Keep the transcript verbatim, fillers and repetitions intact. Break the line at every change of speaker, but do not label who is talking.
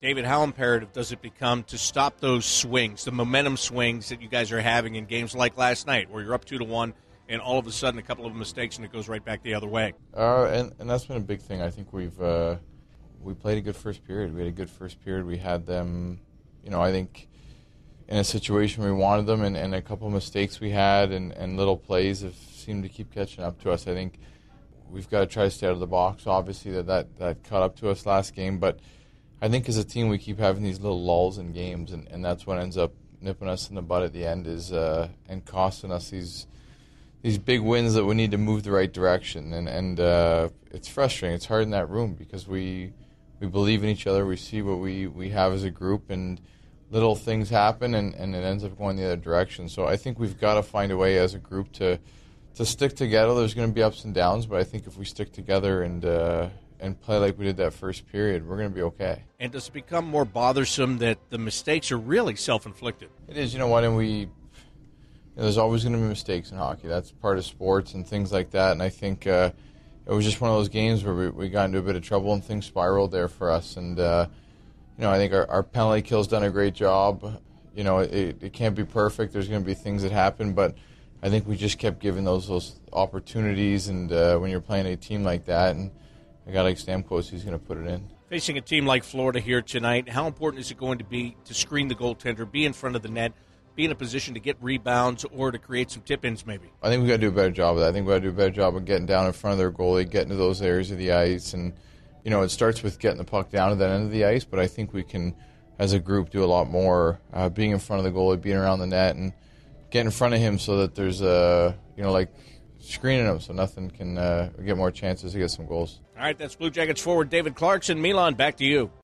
David, how imperative does it become to stop those swings, the momentum swings that you guys are having in games like last night, where you're up two to one, and all of a sudden a couple of mistakes and it goes right back the other way?
Uh, and, and that's been a big thing. I think we've uh, we played a good first period. We had a good first period. We had them, you know, I think in a situation we wanted them, and, and a couple of mistakes we had and, and little plays have seemed to keep catching up to us. I think we've got to try to stay out of the box. Obviously, that, that, that caught up to us last game, but I think as a team we keep having these little lulls in games, and, and that's what ends up nipping us in the butt at the end is uh, and costing us these these big wins that we need to move the right direction. And, and uh, it's frustrating. It's hard in that room because we we believe in each other. We see what we, we have as a group, and little things happen, and, and it ends up going the other direction. So I think we've got to find a way as a group to to stick together. There's going to be ups and downs, but I think if we stick together and uh, and play like we did that first period, we're going to be okay.
And does it become more bothersome that the mistakes are really self-inflicted?
It is. You know what? And we, you know, there's always going to be mistakes in hockey. That's part of sports and things like that. And I think uh, it was just one of those games where we, we got into a bit of trouble and things spiraled there for us. And, uh, you know, I think our, our penalty kill's done a great job. You know, it, it can't be perfect. There's going to be things that happen, but I think we just kept giving those those opportunities. And uh, when you're playing a team like that, and a guy like Stamkos, he's going to put it in.
Facing a team like Florida here tonight, how important is it going to be to screen the goaltender, be in front of the net, be in a position to get rebounds or to create some tip-ins maybe?
I think we've got to do a better job of that. I think we've got to do a better job of getting down in front of their goalie, getting to those areas of the ice. And, you know, it starts with getting the puck down to that end of the ice, but I think we can, as a group, do a lot more, uh, being in front of the goalie, being around the net, and getting in front of him so that there's a, you know, like, screening him so nothing can uh, get more chances to get some goals.
All right, that's Blue Jackets forward David Clarkson. Milan, back to you.